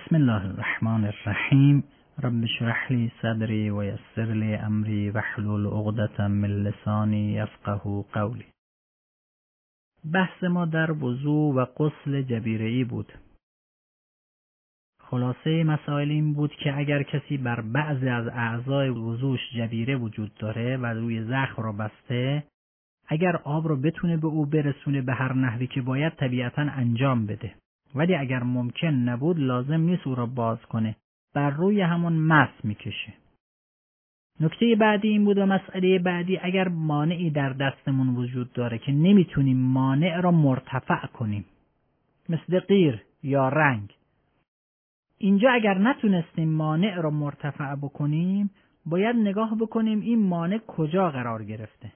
بسم الله الرحمن الرحیم. رب اشرح لی صدری و یسر لی امری واحلل عقدة من لسانی یفقهوا قولی. بحث ما در وضو و غسل جبیره‌ای بود. خلاصه مسائل این بود که اگر کسی بر بعضی از اعضای وضوش جبیره وجود داره و روی زخم را بسته، اگر آب را بتونه به او برسونه به هر نحوی که باید طبیعتاً انجام بده، ولی اگر ممکن نبود لازم نیست او را باز کنه، بر روی همون مس میکشه. نکته بعدی این بود و مسئله بعدی، اگر مانعی در دستمون وجود داره که نمیتونیم مانع را مرتفع کنیم، مثل غیر یا رنگ، اینجا اگر نتونستیم مانع را مرتفع بکنیم باید نگاه بکنیم این مانع کجا قرار گرفته.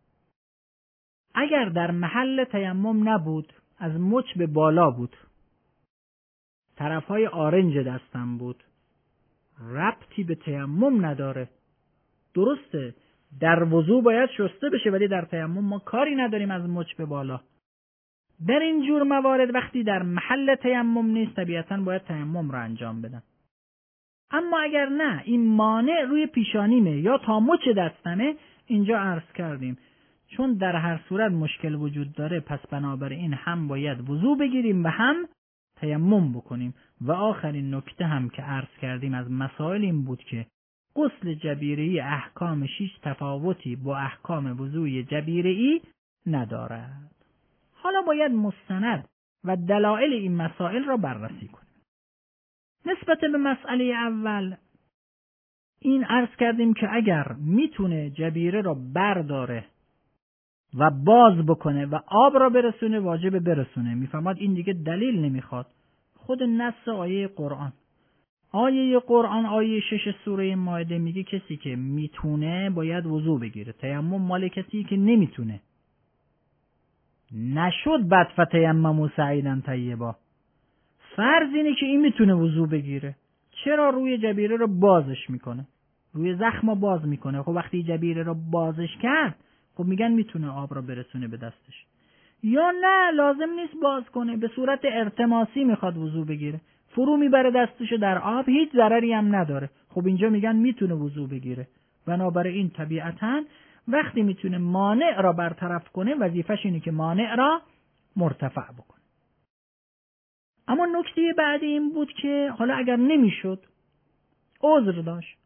اگر در محل تیمم نبود، از مچ به بالا بود، طرفهای آرنج دستم بود، ربطی به تیمم نداره. درسته در وضو باید شسته بشه، ولی در تیمم ما کاری نداریم از مچ به بالا. در این جور موارد وقتی در محل تیمم نیست، طبیعتاً باید تیمم را انجام بدن. اما اگر نه، این مانع روی پیشانیمه یا تا مچ دستمه، اینجا عرض کردیم چون در هر صورت مشکل وجود داره، پس بنابراین هم باید وضو بگیریم و هم تیمم بکنیم. و آخرین نکته هم که عرض کردیم از مسائل این بود که غسل جبیره‌ای احکامش تفاوتی با احکام وضوی جبیره‌ای ندارد. حالا باید مستند و دلایل این مسائل را بررسی کنیم. نسبت به مسئله اول این عرض کردیم که اگر میتونه جبیره را برداره و باز بکنه و آب را برسونه، واجب برسونه. میفهمد این دیگه دلیل نمیخواد، خود نص آیه قرآن. آیه 6 سوره مائده میگه کسی که میتونه باید وضو بگیره. تیمم مال کسی که نمیتونه. نشد بعد فتیمموا صعیدا طیبا. فرض اینه که این میتونه وضو بگیره، چرا روی جبیره رو بازش میکنه؟ روی زخم رو باز میکنه. خب وقتی جبیره رو بازش کرد، خب میگن میتونه آب را برسونه به دستش. یا نه لازم نیست باز کنه، به صورت ارتماسی میخواد وضو بگیره، فرو میبره دستشو در آب، هیچ ضرری هم نداره. خب اینجا میگن میتونه وضو بگیره. بنابراین طبیعتاً وقتی میتونه مانع را برطرف کنه، وظیفش اینه که مانع را مرتفع بکنه. اما نکته بعدی این بود که حالا اگر نمیشد، عذر داشت،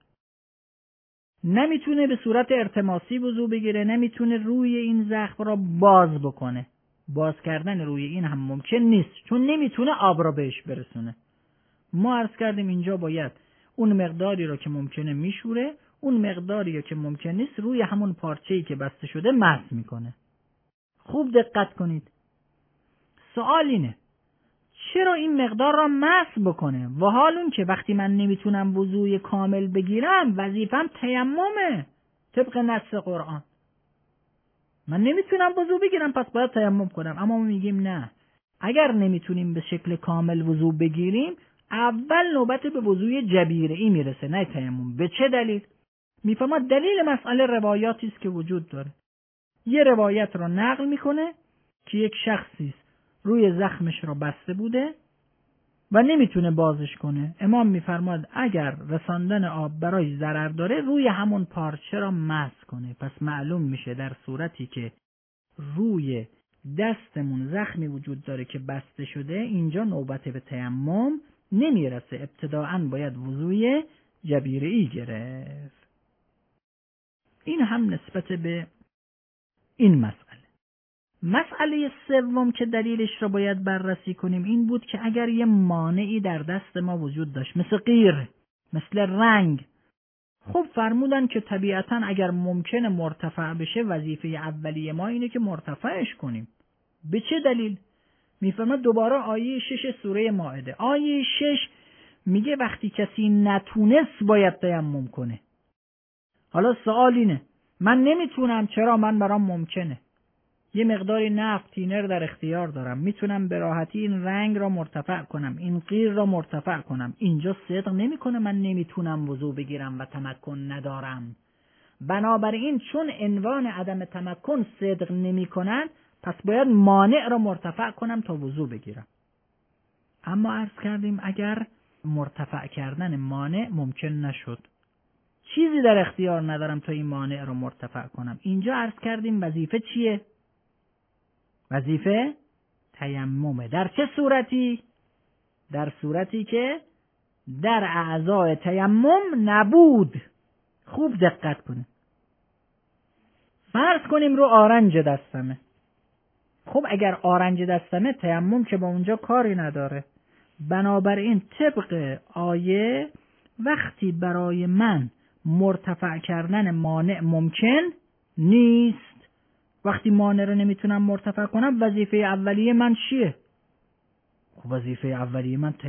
نمیتونه به صورت ارتماسی وضو بگیره، نمیتونه روی این زخم را باز بکنه، باز کردن روی این هم ممکن نیست چون نمیتونه آب را بهش برسونه. ما عرض کردیم اینجا باید اون مقداری را که ممکنه میشوره، اون مقداری را که ممکن نیست روی همون پارچه‌ای که بسته شده مس میکنه. خوب دقت کنید. سوال اینه چرا این مقدار را مس بکنه؟ و حال اون که وقتی من نمیتونم وضوی کامل بگیرم، وظیفم تیممه طبق نص قرآن. من نمیتونم وضو بگیرم، پس باید تیمم کنم. اما ما میگیم نه، اگر نمیتونیم به شکل کامل وضو بگیریم، اول نوبت به وضوی جبیره‌ای میرسه، نه تیمم. به چه دلیل؟ میفهمد دلیل مسئله روایاتی است که وجود داره. یه روایت رو نقل میکنه که یک شخصی روی زخمش رو بسته بوده و نمیتونه بازش کنه. امام میفرماد اگر رساندن آب برای ضرر داره، روی همون پارچه را مس کنه. پس معلوم میشه در صورتی که روی دستمون زخمی وجود داره که بسته شده، اینجا نوبت به تیمم نمیرسه، ابتداعاً باید وضوی جبیره‌ای گرفت. این هم نسبت به این مسئله. مسئله سوم که دلیلش را باید بررسی کنیم این بود که اگر یه مانعی در دست ما وجود داشت، مثل غیر، مثل رنگ، خب فرمودن که طبیعتاً اگر ممکنه مرتفع بشه، وظیفه اولیه ما اینه که مرتفعش کنیم. به چه دلیل؟ میفرماد دوباره آیه 6 سوره مائده. آیه 6 میگه وقتی کسی نتونست باید تیمم کنه. حالا سوال اینه من نمیتونم، چرا؟ من برام ممکنه، یه مقداری نفت تینر در اختیار دارم، میتونم به راحتی این رنگ را مرتفع کنم، این غیر را مرتفع کنم. اینجا صدق نمیکنه من نمیتونم وضو بگیرم و تمکن ندارم. بنابراین چون عنوان عدم تمکن صدق نمیکند، پس باید مانع را مرتفع کنم تا وضو بگیرم. اما عرض کردیم اگر مرتفع کردن مانع ممکن نشد. چیزی در اختیار ندارم تا این مانع رو مرتفع کنم. اینجا عرض کردیم وظیفه چیه؟ وظیفه تیممه. در چه صورتی؟ در صورتی که در اعضای تیمم نبود. خوب دقت کنید. فرض کنیم رو آرنج دستمه. خب اگر آرنج دستمه تیمم که با اونجا کاری نداره. بنابراین طبق آیه وقتی برای من مرتفع کردن مانع ممکن نیست، وقتی مانع رو نمیتونم مرتفع کنم، وظیفه اولیه من چیه؟ خب وظیفه اولیه من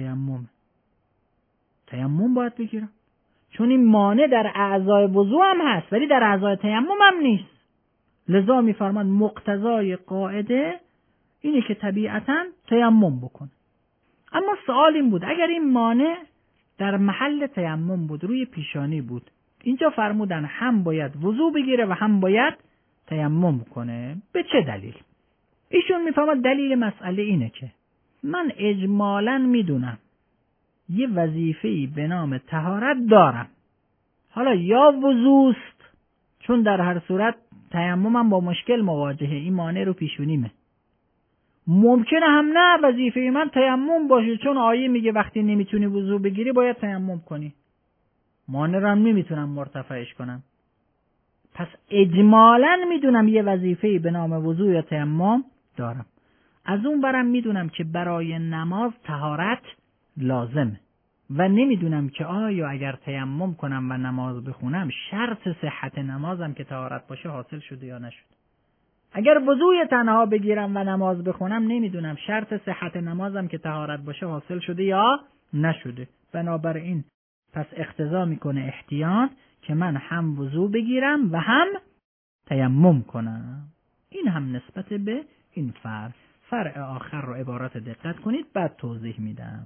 تیمم باید بگیرم، چون این مانع در اعضای وضو هم هست ولی در اعضای تیمم هم نیست. لذا میفرماد مقتضای قاعده اینه که طبیعتاً تیمم بکن. اما سوال این بود اگر این مانع در محل تیمم بود، روی پیشانی بود، اینجا فرمودن هم باید وضو بگیره و هم باید تیمم کنه. به چه دلیل؟ ایشون میفهمد دلیل مسئله اینه که من اجمالاً میدونم یه وظیفه‌ای به نام طهارت دارم. حالا یا وضوست، چون در هر صورت تیممم با مشکل مواجهه، این مانع رو پیشونیمه. ممکنه هم نه وظیفه من تیمم باشه، چون آیه میگه وقتی نمیتونی وضو بگیری باید تیمم کنی. مانع رو هم نمیتونم مرتفعش کنم. پس اجمالاً میدونم یه وظیفه‌ای به نام وضو یا تیمم دارم. از اون برم میدونم که برای نماز طهارت لازمه و نمیدونم که آیا اگر تیمم کنم و نماز بخونم شرط صحت نمازم که طهارت باشه حاصل شده یا نشد. اگر وضوی تنها بگیرم و نماز بخونم نمیدونم شرط صحت نمازم که طهارت باشه حاصل شده یا نشده. بنابراین پس اقتضا میکنه احتیاط که من هم وضو بگیرم و هم تیمم کنم. این هم نسبت به این فرع آخر رو عبارت دقت کنید بعد توضیح میدم.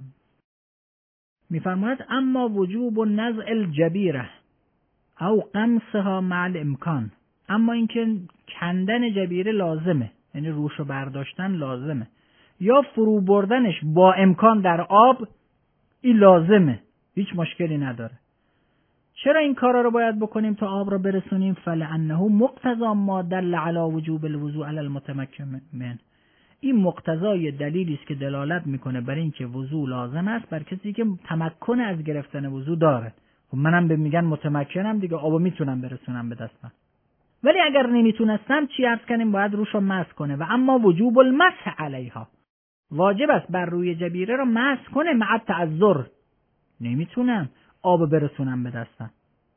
میفرماید اما وجوب نزع الجبیره او قمصها مع الامکان، اما اینکه کندن جبیره لازمه، یعنی روشو برداشتن لازمه، یا فرو بردنش با امکان در آب این لازمه، هیچ مشکلی نداره. چرا این کارا رو باید بکنیم تا آب رو برسونیم؟ فلانه مقتضی ما دل علی وجوب الوضوء علی المتمکن من، این مقتضای دلیلی است که دلالت میکنه بر اینکه وضو لازم است بر کسی که تمکن از گرفتن وضو داره. خب منم به میگن متمکنم دیگه، آبو میتونم برسونم به دستم. ولی اگر نمیتونستم چی عرض کنیم؟ باید روشو مسح کنه. و اما وجوب المسح علیها، واجب است بر روی جبیره رو مسح کنه مع تعذر، نمیتونم آب برسونم به دستم.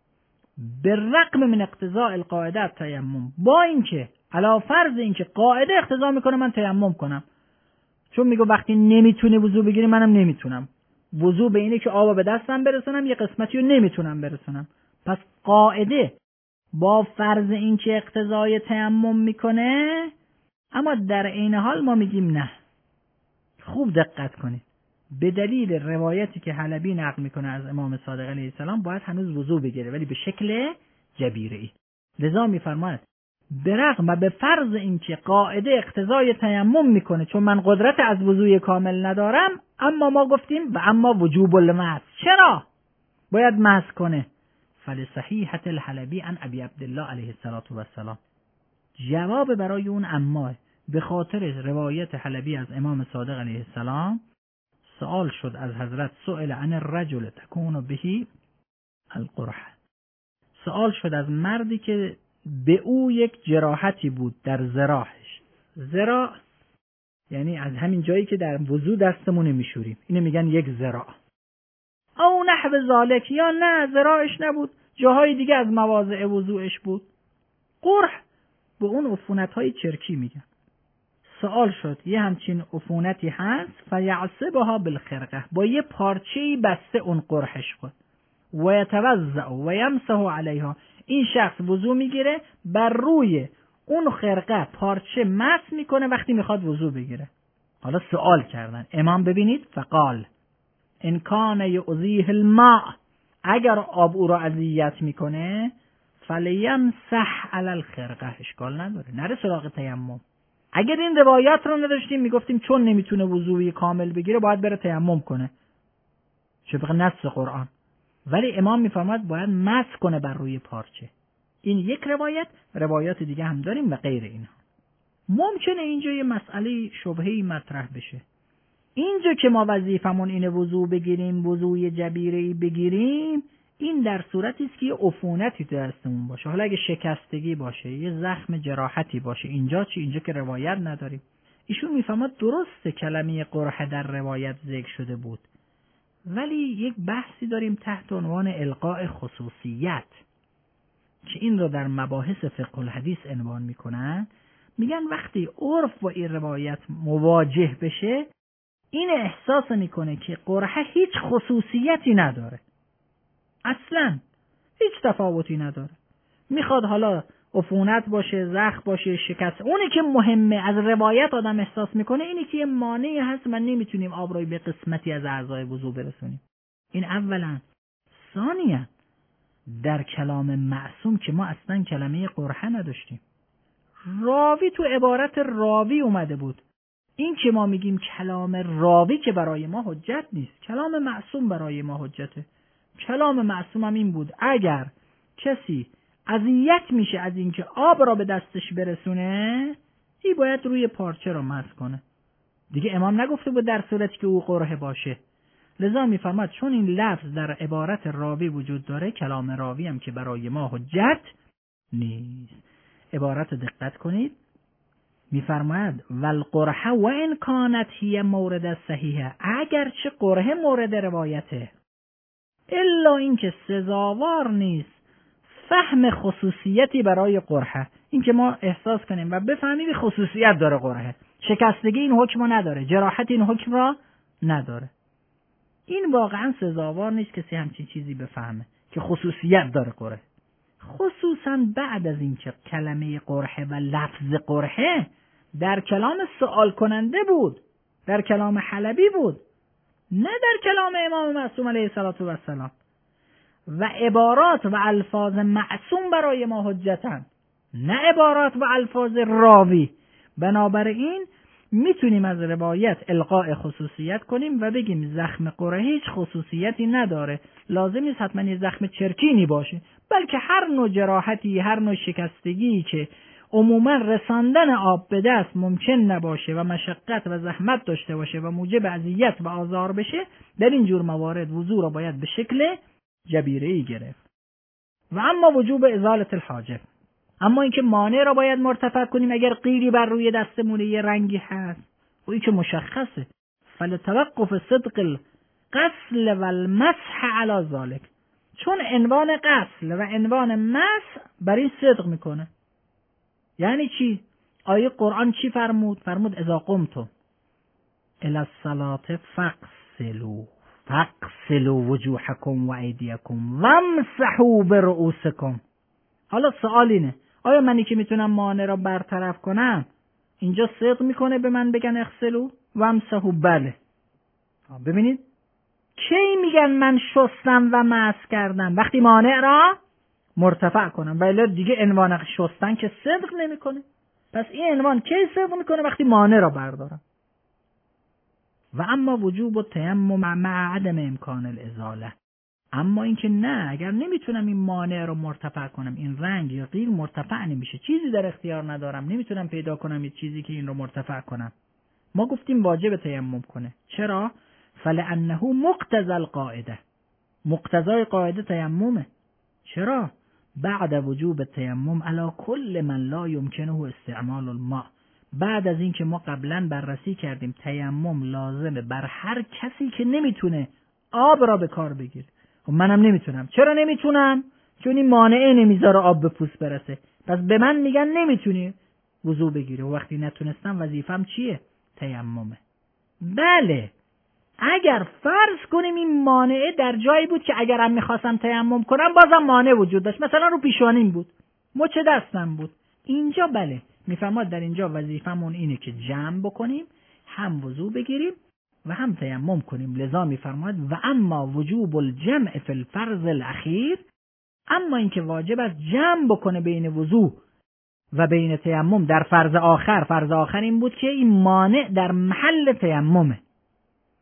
بالرغم من اقتضاء القاعده تیمم، با اینکه علی فرض اینکه قاعده اقتضا میکنه من تیمم کنم، چون میگه وقتی نمیتونه وضو بگیری منم نمیتونم. وضو به اینه که آب به دستم برسونم، یه قسمتی رو نمیتونم برسونم. پس قاعده با فرض اینکه اقتضای تیمم میکنه، اما در عین حال ما میگیم نه. خوب دقت کنید. به دلیل روایتی که حلبی نقل میکنه از امام صادق علیه السلام باید هنوز وضو بگیره ولی به شکل جبیره‌ای. لذا میفرماید برغم به فرض اینکه قاعده اقتضای تیمم میکنه، چون من قدرت از وضوی کامل ندارم، اما ما گفتیم و اما وجوب المسح، چرا باید مسح کنه؟ فلصحیحة الحلبی عن ابی عبدالله علیه السلام. جواب برای اون اما به خاطر روایت حلبی از امام صادق علیه السلام سوال شد از حضرت، سئل عن الرجل تکون به القرحه، سوال شد از مردی که به او یک جراحتی بود در ذراعش. ذراع یعنی از همین جایی که در وضو دستمون میشوریم، اینو میگن یک ذراع. او نحو ذالک، یا نه ذراعش نبود، جاهای دیگه از مواضع وضوعش بود. قرح به اون عفونت‌های چرکی میگن. سوال شد یه همچین عفونتی هست، فیعصبها بالخرقه، با یه پارچه‌ای بسته اون قرحش کن، و یتوضأ و یمسح علیها، این شخص وضو میگیره بر روی اون خرقه پارچه مسح میکنه وقتی میخواد وضو بگیره. حالا سوال کردن امام، ببینید، فقال ان کان یؤذیه الماء، اگر آب او را اذیت میکنه فلیمسح علی الخرقه، اشکال نداره، نره سراغ تیمم. اگر این روایات رو نداشتیم میگفتیم چون نمیتونه وضوی کامل بگیره باید بره تیمم کنه. طبق نص قرآن. ولی امام میفرماید باید مسح کنه بر روی پارچه. این یک روایات دیگه هم داریم و غیر اینها. ممکنه اینجا یه مسئله شبهه‌ای مطرح بشه. اینجا که ما وظیفمون اینه وضو بگیریم، وضوی جبیره‌ای بگیریم، این در صورتی است که یه عفونتی تو دستمون باشه. حالا اگه شکستگی باشه، یه زخم جراحتی باشه، اینجا چی؟ اینجا که روایت نداریم. ایشون میفهمد درسته کلمه قرحه در روایت ذکر شده بود، ولی یک بحثی داریم تحت عنوان القاء خصوصیت که این رو در مباحث فقه الحدیث عنوان میکنن. میگن وقتی عرف با این روایت مواجه بشه، این احساس میکنه که قرحه هیچ خصوصیتی نداره، اصلا هیچ تفاوتی نداره. میخواد حالا عفونت باشه، زخم باشه، شکست، اونی که مهمه از روایت آدم احساس میکنه اینی که یه مانعی هست و نمیتونیم آب رو به قسمتی از اعضای وضو برسونیم. این اولا. ثانیا در کلام معصوم که ما اصلا کلمه قرحه نداشتیم، راوی تو عبارت راوی اومده بود. این که ما میگیم کلام راوی که برای ما حجت نیست، کلام معصوم برای ما حجته. کلام معصوم هم این بود اگر کسی اذیت میشه از اینکه آب را به دستش برسونه، این باید روی پارچه را مسح کنه. دیگه امام نگفته بود در صورتی که او قرحه باشه. لذا میفرماد چون این لفظ در عبارت راوی وجود داره، کلام راوی هم که برای ما حجت نیست. عبارت دقت کنید، میفرماید والقرحه و ان کانت هی مورد صحیحه، اگر چه قرحه مورد روایته، الا اینکه سزاوار نیست فهم خصوصیتی برای قرحه، اینکه ما احساس کنیم و بفهمیم خصوصیت داره قرحه. شکستگی این حکم رو نداره، جراحت این حکم را نداره. این واقعا سزاوار نیست کسی همچین چیزی بفهمه که خصوصیت داره قرحه، خصوصا بعد از اینکه کلمه قرحه و لفظ قرحه در کلام سوال کننده بود، در کلام حلبی بود، نه در کلام امام معصوم علیه السلام. و عبارات و الفاظ معصوم برای ما حجتن، نه عبارات و الفاظ راوی. بنابراین میتونیم از روایت القاء خصوصیت کنیم و بگیم زخم قرحه هیچ خصوصیتی نداره. لازم نیست حتما یه زخم چرکینی باشه، بلکه هر نوع جراحتی، هر نوع شکستگی که عموما رساندن آب به دست ممکن نباشه و مشقت و زحمت داشته باشه و موجب اذیت و آزار بشه، در این جور موارد وضو را باید به شکل جبیره‌ای گرفت. و اما وجوب ازالت الحاجب، اما اینکه مانع را باید مرتفع کنیم اگر قیری بر روی دستمون یه رنگی هست و این که مشخصه، فلتوقف صدق الغسل و المسح علی ذلك، چون عنوان غسل و عنوان مسح بر این صدق میکنه. یعنی چی؟ آیه قرآن چی فرمود؟ فرمود اذا قمتم الی الصلاة فاغسلوا وجوهکم و ایدیکم وامسحوا برؤوسکم. حالا سوال اینه، آیا منی که میتونم مانع را برطرف کنم اینجا صدق میکنه به من بگن اغسلوا و امسحوا؟ بله. ببینید کی میگن من شستم و مسح کردم؟ وقتی مانع را مرتفع کنم، ولی دیگه عنوان شستن که صدق نمیکنه. پس این عنوان کی صدق میکنه؟ وقتی مانع را بردارم. و اما وجوب التیمم مع عدم امکان الازاله، اما اینکه نه، اگر نمیتونم این مانع رو مرتفع کنم، این رنگ یا قیر مرتفع نمیشه، چیزی در اختیار ندارم، نمیتونم پیدا کنم یه چیزی که این رو مرتفع کنم، ما گفتیم واجب تیمم کنه. چرا؟ فلانه مقتضی القاعده، مقتضای قاعده تیممه. چرا؟ بعد وجوب التیمم علی کل من لا یمکنه استعمال الماء، بعد از اینکه ما قبلا بررسی کردیم تیمم لازمه بر هر کسی که نمیتونه آب را به کار بگیره. خب منم نمیتونم. چرا نمیتونم؟ چون این مانعه نمیذاره آب به پوست برسه. پس به من میگن نمیتونی وضو بگیری و وقتی نتونستم وظیفم چیه؟ تیممه. بله، اگر فرض کنیم این مانعه در جایی بود که اگرم میخواستم تیمم کنم بازم مانع وجود داشت، مثلا رو پیشانیم بود، مچ دستم بود، اینجا بله میفرماد در اینجا وظیفمون اینه که جمع بکنیم، هم وضو بگیریم و هم تیمم کنیم. لذا میفرماد و اما وجوب الجمع فی الفرض الاخیر، اما اینکه واجب است جمع بکنه بین وضو و بین تیمم در فرض آخر. فرض آخر این بود که این مانع در محل تیممه.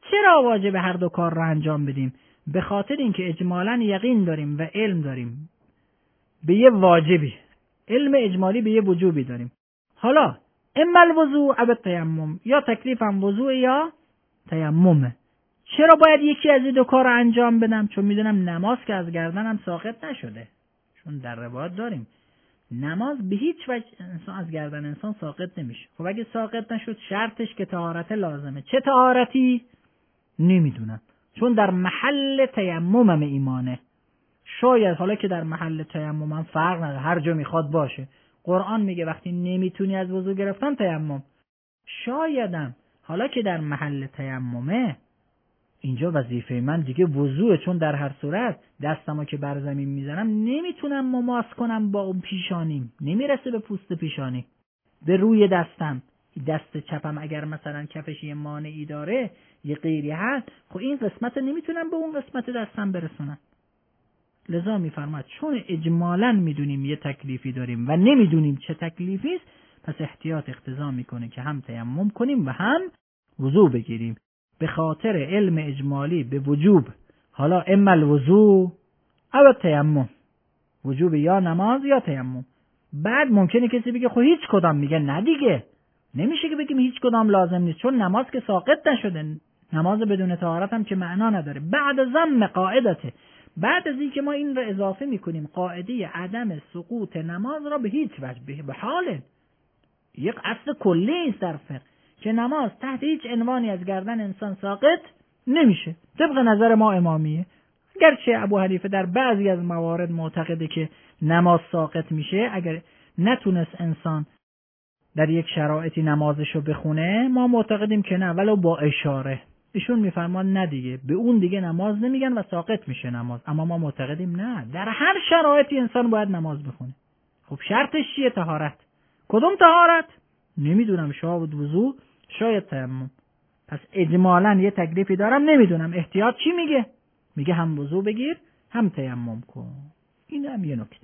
چرا واجب هر دو کار را انجام بدیم؟ به خاطر اینکه اجمالاً یقین داریم و علم داریم به یه واجبی، علم اجمالی به یه وجوبی داریم. حالا اما الوضوء او التیمم، یا تکلیفم وضوء یا تیممه. چرا باید یکی از این دو کار را انجام بدم؟ چون میدونم نماز که از گردنم ساقط نشده. چون در روایت داریم نماز به هیچ وجه از گردن انسان ساقط نمیشه. خب اگه ساقط نشد شرطش که طهارت لازمه. چه طهارتی؟ نمیدونم، چون در محل تیممم ایمانه. شاید حالا که در محل تیممم فرق نداره، هر جا میخواد باشه. قرآن میگه وقتی نمیتونی از وضو گرفتن تیمم. شایدم حالا که در محل تیممه، اینجا وظیفه من دیگه وضوعه، چون در هر صورت دستمو که بر زمین میزنم نمیتونم مماس کنم با اون پیشانیم، نمیرسه به پوست پیشانی، به روی دستم. دست چپم اگر مثلا کفش یه مانعی داره، یه غیری هست، خب این قسمت نمیتونم به اون قسمت دستم برسونم. لذا میفرماد چون اجمالاً میدونیم یه تکلیفی داریم و نمیدونیم چه تکلیفی است، پس احتیاط اقتضا میکنه که هم تیمم کنیم و هم وضو بگیریم. به خاطر علم اجمالی به وجوب، حالا اما الوضو او تیمم، وجوب یا نماز یا تیمم. بعد ممکنه کسی بگه خب هیچ کدام، میگه نه دیگه، نمیشه که بگیم هیچ کدام لازم نیست، چون نماز که ساقط نشده، نماز بدون طهارت هم که معنا نداره. بعد ضم قاعدته، بعد از این که ما این را اضافه میکنیم قاعده عدم سقوط نماز را به هیچ وجه، به حال یک اصل کلی است در فقه که نماز تحت هیچ عنوانی از گردن انسان ساقط نمیشه طبق نظر ما امامیه. گرچه ابو حنیفه در بعضی از موارد معتقده که نماز ساقط میشه اگر نتونست انسان در یک شرایطی نمازشو بخونه، ما معتقدیم که نه ولو با اشاره. ایشون میفرمان نه دیگه، به اون دیگه نماز نمیگن و ساقط میشه نماز. اما ما معتقدیم نه، در هر شرایطی انسان باید نماز بخونه. خب شرطش چیه؟ طهارت. کدوم طهارت؟ نمیدونم، شاید وضو، شاید تیمم. پس اجمالاً یه تکلیفی دارم، نمیدونم احتیاط چی میگه. میگه هم وضو بگیر هم تیمم کن. این هم یه نکته.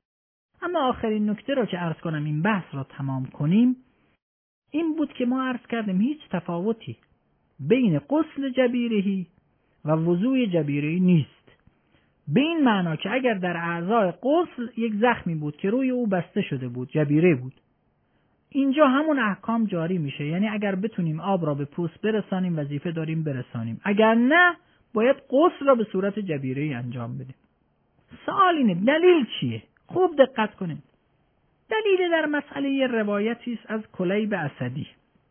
اما آخرین نکته رو که عرض کنم این بحث رو تمام کنیم این بود که ما عرض کردیم هیچ تفاوتی بین غسل جبیرهی و وضوء جبیرهی نیست. به این معنا که اگر در اعضای غسل یک زخمی بود که روی او بسته شده بود، جبیره بود، اینجا همون احکام جاری میشه. یعنی اگر بتونیم آب را به پوست برسانیم وظیفه داریم برسانیم، اگر نه باید غسل را به صورت جبیره‌ای انجام بدیم. سوال اینه دلیل چیه؟ خوب دقت کنید. دلیل در مسئله یه روایتی است از کلیب اسدی.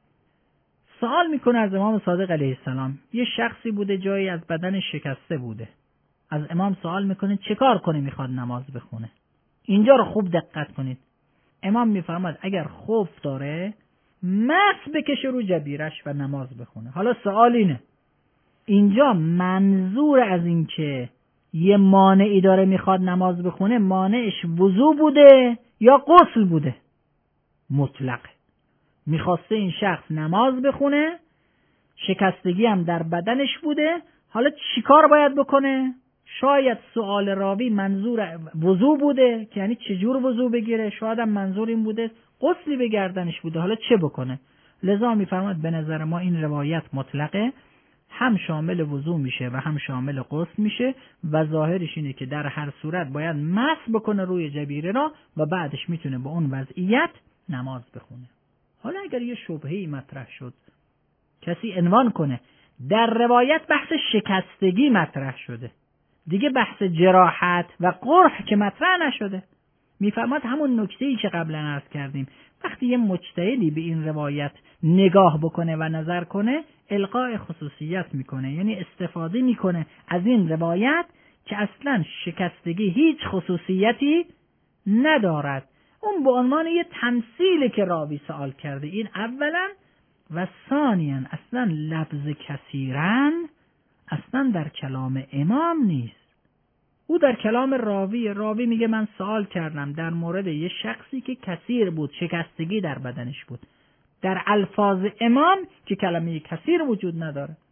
سوال میکنه از امام صادق علیه السلام. یه شخصی بوده جایی از بدن شکسته بوده، از امام سوال میکنه چه کار کنه میخواد نماز بخونه. اینجا رو خوب دقت کنید. امام میفرماد اگر خوف داره مس بکشه رو جبیرش و نماز بخونه. حالا سوال اینه اینجا منظور از این که یه مانعی داره میخواد نماز بخونه، مانعش وضو بوده یا غسل بوده؟ مطلقه. میخواسته این شخص نماز بخونه، شکستگی هم در بدنش بوده، حالا چیکار باید بکنه؟ شاید سؤال راوی منظور وضو بوده که یعنی چجور وضو بگیره، شاید هم منظور این بوده غسلی به گردنش بوده، حالا چه بکنه؟ لذا میفرماد به نظر ما این روایت مطلقه، هم شامل وضو میشه و هم شامل غسل میشه و ظاهرش اینه که در هر صورت باید مس بکنه روی جبیره را و بعدش میتونه با اون وضعیت نماز بخونه. حالا اگر یه شبهه‌ای مطرح شد، کسی عنوان کنه در روایت بحث شکستگی مطرح شده، دیگه بحث جراحت و قرح که مطرح نشده. میفرماد همون نکته‌ای که قبلا عرض کردیم، وقتی یه مجتهدی به این روایت نگاه بکنه و نظر کنه القاء خصوصیت میکنه، یعنی استفاده میکنه از این روایت که اصلا شکستگی هیچ خصوصیتی ندارد. اون به عنوان یه تمثیلی که راوی سوال کرده، این اولا، و ثانیاً اصلا لفظ کثیرن اصلا در کلام امام نیست. او در کلام راوی میگه من سوال کردم در مورد یه شخصی که کثیر بود، شکستگی در بدنش بود. در الفاظ امام که کلمه کثیر وجود نداره.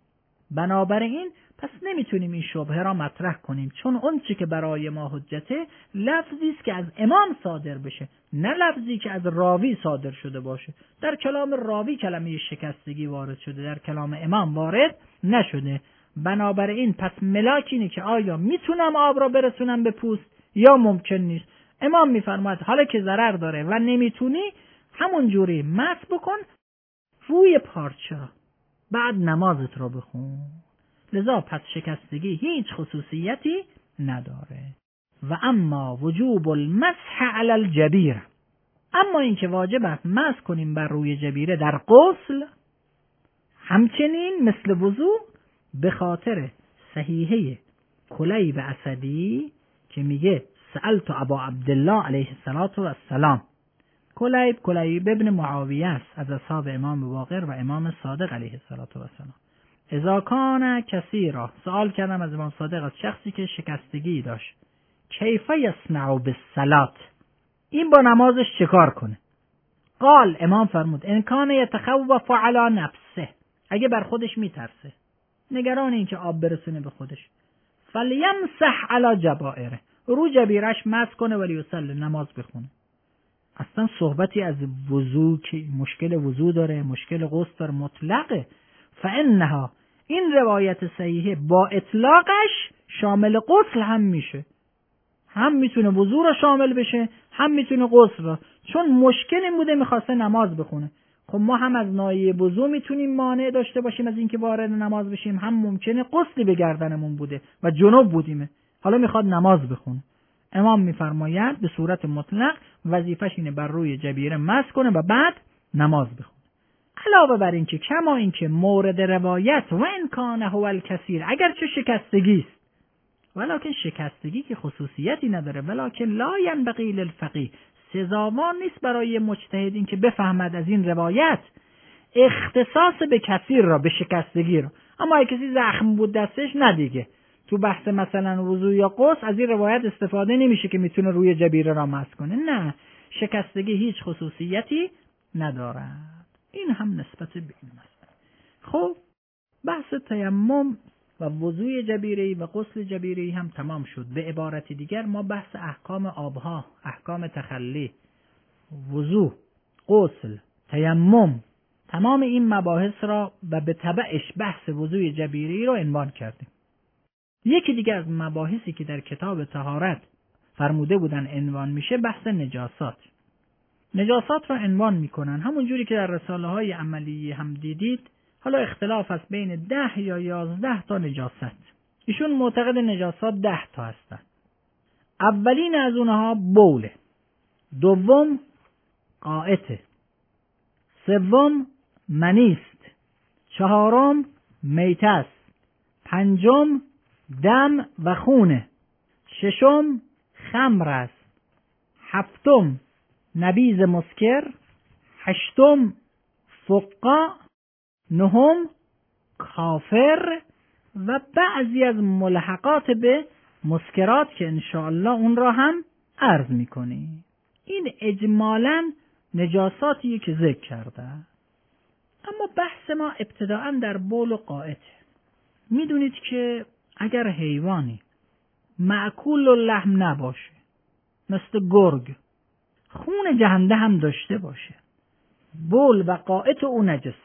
بنابراین پس نمیتونیم این شبهه را مطرح کنیم، چون اون چی که برای ما حجته لفظی است که از امام صادر بشه، نه لفظی که از راوی صادر شده باشه. در کلام راوی کلمه شکستگی وارد شده، در کلام امام وارد نشده. بنابراین پس ملاک اینه که آیا میتونم آب را برسونم به پوست یا ممکن نیست. امام میفرماید حالا که ضرر داره و نمیتونی، همون جوری مس بکن روی پارچه، بعد نمازت را بخون. لذا پس شکستگی هیچ خصوصیتی نداره. و اما وجوب المسح علی الجبیره، اما این که واجب است مسح کنیم بر روی جبیره در غسل، همچنین مثل وضو، به خاطر صحیحه کلیب اسدی که میگه سألت ابا عبدالله علیه السلام. کلیب ابن معاویه است از اصحاب امام باقر و امام صادق علیه السلام. اذا کان کثیرا، سوال کردم از امام صادق از شخصی که شکستگی داشت، کیف یصنع بالصلاة، این با نمازش چکار کنه؟ قال، امام فرمود ان کان یتخوف علی نفسه، اگه بر خودش میترسه، نگران این که آب برسونه به خودش، فلیمسح علی جبائره، رو جبیرش مسح کنه ولی یصلی، نماز بخونه. اصلا صحبتی از وضو که مشکل وضو داره، مشکل غسل داره، مطلقه. فانها، این روایت صحیحه با اطلاقش شامل غسل هم میشه، هم میتونه وضو را شامل بشه، هم میتونه غسل را، چون مشکل این بوده میخواسته نماز بخونه. خب ما هم از ناحیه وضو میتونیم مانع داشته باشیم از اینکه وارد نماز بشیم، هم ممکنه غسلی به گردنمون بوده و جنوب بودیم، حالا میخواد نماز بخونه. امام میفرماید به صورت مطلق وظیفش اینه بر روی جبیره مسح کنه و بعد نماز بخونه. علاوه بر این که کما این که مورد روایت و ان کان هو الکثیر، اگر چه شکستگی است، ولکن شکستگی که خصوصیتی نداره، ولکن لا ینبغی للفقیه، سزاوار نیست برای مجتهد این که بفهمد از این روایت اختصاص به کثیر را، به شکستگی را. اما اگه کسی زخم بود دستش، نه دیگه تو بحث مثلا وضو یا غسل از این روایت استفاده نمیشه که میتونه روی جبیره را مسح کنه. نه، شکستگی هیچ خصوصیتی ندارد. این هم نسبت به این مسئله. خب بحث تیمم و وضوی جبیره‌ای و غسل جبیره‌ای هم تمام شد. به عبارت دیگر ما بحث احکام آبها، احکام تخلی، وضو، غسل، تیمم، تمام این مباحث را و به تبعش بحث وضوی جبیره‌ای را عنوان کردیم. یکی دیگر از مباحثی که در کتاب طهارت فرموده بودن عنوان میشه بحث نجاسات. نجاسات را عنوان میکنن همون جوری که در رساله های عملی هم دیدید. حالا اختلاف است بین 10 یا 11 تا نجاست. ایشون معتقد نجاسات 10 تا هستند. اولین از اونها بوله، دوم قائته، سوم منیست، چهارم میته است، پنجم دم و خونه، ششم خمر است، هفتم نبیذ مسکر، هشتم فقاع، نهم کافر و بعضی از ملحقات به مسکرات که انشاءالله اون را هم عرض میکنیم. این اجمالاً نجاساتیه که ذکر کرده. اما بحث ما ابتداءً در بول و قائته. میدونید که اگر حیوانی مأکول اللحم نباشه، مثل گرگ، خون جهنده هم داشته باشه، بول و قائت او نجسه.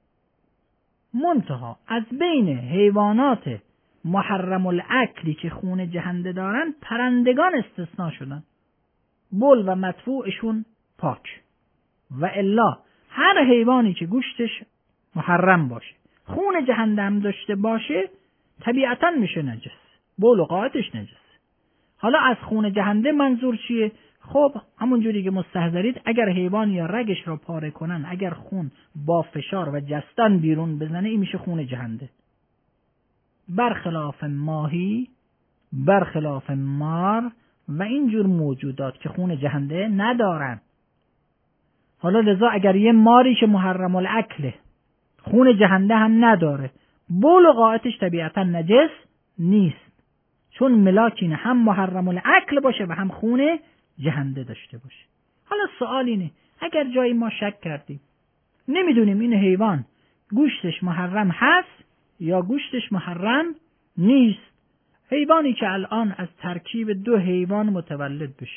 منتها از بین حیوانات محرم الاکلی که خون جهنده دارن پرندگان استثناء شدن، بول و مدفوعشون پاک. و الا هر حیوانی که گوشتش محرم باشه، خون جهنده هم داشته باشه، طبیعتاً میشه نجس، بول و قائتش نجس. حالا از خون جهنده منظور چیه؟ خب همون جوری که مستحضرید، اگر حیوان یا رگش را پاره کنن، اگر خون با فشار و جستن بیرون بزنه، این میشه خون جهنده. برخلاف ماهی، برخلاف مار و اینجور موجودات که خون جهنده ندارن. حالا لذا اگر یه ماری که محرم الاکله، خون جهنده هم نداره، بول و قائتش طبیعتا نجس نیست، چون ملاکین هم محرم الاکل باشه و هم خون جهنده داشته باشه. حالا سوال اینه، اگر جایی ما شک کردیم، نمیدونیم این حیوان گوشتش محرم هست یا گوشتش محرم نیست. حیوانی که الان از ترکیب دو حیوان متولد بشه،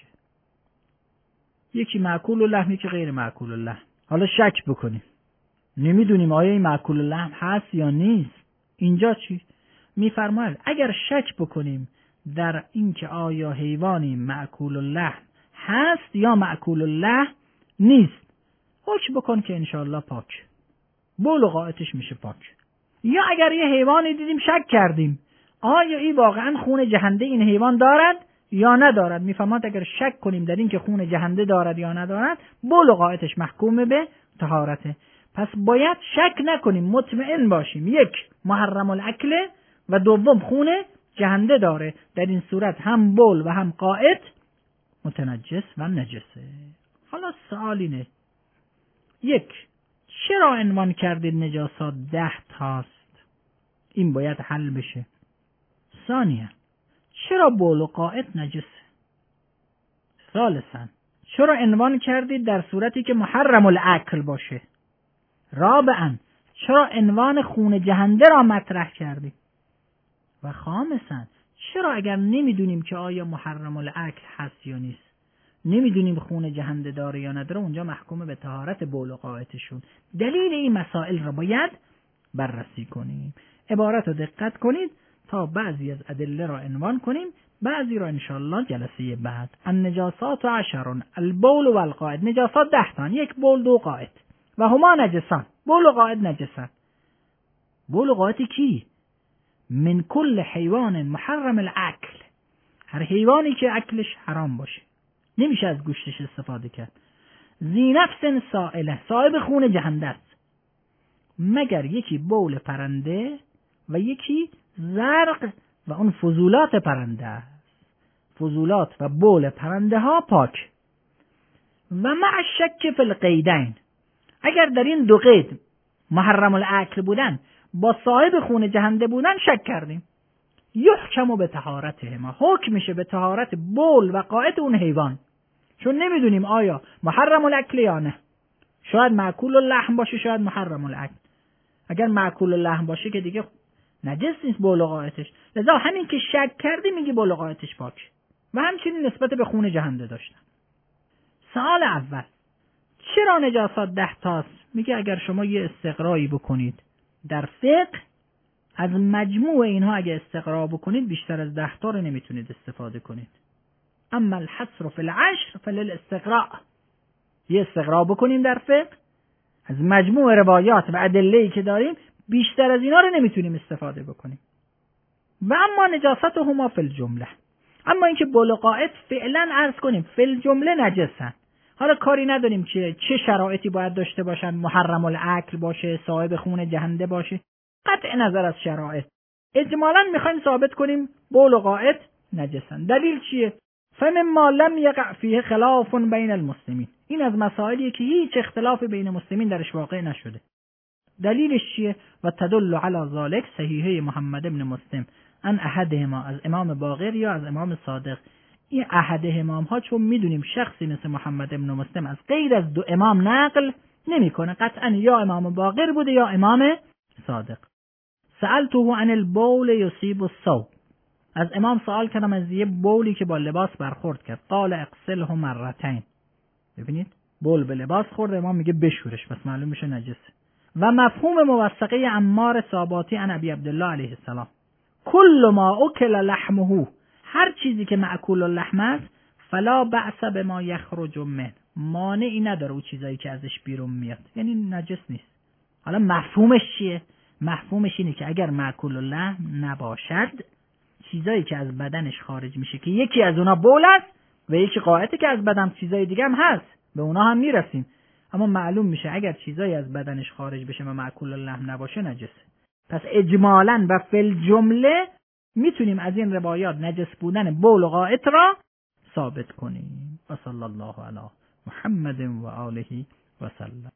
یکی مأکول اللحم یکی غیر مأکول اللحم، حالا شک بکنیم نمیدونیم آیا این مأکول اللحم هست یا نیست، اینجا چی میفرماید؟ اگر شک بکنیم در اینکه آیا حیوانی مأکول اللحم هست یا مأکول اللحم نیست، حکم بکن که انشاءالله پاک، بول و غائطش میشه پاک. یا اگر یه حیوانی دیدیم شک کردیم آیا این واقعا خون جهنده این حیوان دارد یا ندارد، میفهمد اگر شک کنیم در این که خون جهنده دارد یا ندارد، بول و غائطش محکوم به طهارته. پس باید شک نکنیم، مطمئن باشیم یک محرم الاکل و دوم خون جهنده داره. در این صورت هم بول و هم غائط متنجس و نجسه. حالا سوال اینه، یک، چرا عنوان کردید نجاسات 10 تاست؟ این باید حل بشه. ثانیاً چرا بول و غائط نجسه؟ ثالثاً چرا عنوان کردید در صورتی که محرم الاکل باشه؟ رابعاً چرا عنوان خون جهنده را مطرح کردید؟ و خامساً چرا اگر نمیدونیم که آیا محرم الاکل هست یا نیست، نمیدونیم خون جهنده داره یا نداره، اونجا محکوم به طهارت بول و غائطشون؟ دلیل این مسائل را باید بررسی کنیم. عبارت رو دقت کنید تا بعضی از ادله را عنوان کنیم، بعضی را انشاءالله جلسه بعد. النجاسات 10 البول و الغائط. نجاسات 10 تا، یک بول دو غائط و هما نجسان. بول و غائط نجسان. بول و غائط کی؟ من کل حیوان محرم الاکل، هر حیوانی که اکلش حرام باشه نمیشه از گوشتش استفاده کرد. ذی نفس سائله، صاحب خون جهنده است، مگر یکی بول پرنده و یکی زرق و اون فضولات پرنده است. فضولات و بول پرنده ها پاک. و مع شک فی القیدین، اگر در این دو قید محرم الاکل بودن با صاحب خون جهنده بودن شک کردیم، یحکم به طهارتهما، حکم میشه به طهارت بول و غائط اون حیوان، چون نمیدونیم آیا محرم الاکل یا نه. شاید مأکول اللحم باشه، شاید محرم الاکل. اگر مأکول اللحم باشه که دیگه نجس نیست بول و غائطش، لذا همین که شک کردی میگی بول و غائطش پاک. و همچنین نسبت به خون جهنده داشتن. سوال اول، چرا نجاسات 10 تاست؟ میگه اگر شما یه استقرایی بکنید در فقه، از مجموع اینها اگه استقرا بکنید بیشتر از 10 تا رو نمیتونید استفاده کنید. اما الحصر فی العشر فللاستقراء، یه استقرا بکنیم در فقه، از مجموع روایات و ادله‌ای که داریم بیشتر از اینا رو نمیتونیم استفاده بکنیم. و اما نجاستهما فی الجمله، اما اینکه بول و غائط فعلا عرض کنیم فی الجمله نجسن. حالا کاری نداریم که چه شرایطی باید داشته باشن، محرم الاکل باشه، صاحب خون جهنده باشه، قطع نظر از شرایط اجمالاً میخوایم ثابت کنیم بول و غائط نجسن. دلیل چیه؟ فمما لم یقع فیه خلاف بین المسلمین، این از مسائلی که هیچ اختلاف بین مسلمین درش واقع نشده. دلیلش چیه؟ و تدل علی ذلک صحیحه محمد بن مسلم ان احدهما، از امام باقر یا از امام صادق. این احد امام ها چون میدونیم شخصی مثل محمد بن مسلم از غیر از دو امام نقل نمیکنه، قطعا یا امام باقر بوده یا امام صادق. سألته عن البول یصیب الثوب، از امام سوال کردم از یه بولی که با لباس برخورد کرد. قال اغسله مرتين. ببینید بول به لباس خورد، امام میگه بشورش، پس معلوم میشه نجسه. و مفهوم موثقه عمار صاباتی عن ابی عبدالله علیه السلام، کل ما اکل لحمه، هر چیزی که مأکول اللحم است، فلا بأس بما یخرج منه، مانعی نداره او چیزایی که ازش بیرون میاد، یعنی نجس نیست. حالا مفهومش چیه؟ مفهومش اینه که اگر مأکول اللحم نباشد، چیزایی که از بدنش خارج میشه که یکی از اونا بول است و یکی غائطه که از بدن چیزای دیگه هم هست، به اونا هم میرسیم، اما معلوم میشه اگر چیزایی از بدنش خارج بشه و مأکول اللحم نباشه نجسه. پس اجمالاً و فی الجمله میتونیم از این روایات نجس بودن بول و غائط را ثابت کنیم. و صلی الله علی محمد و آله و سلم.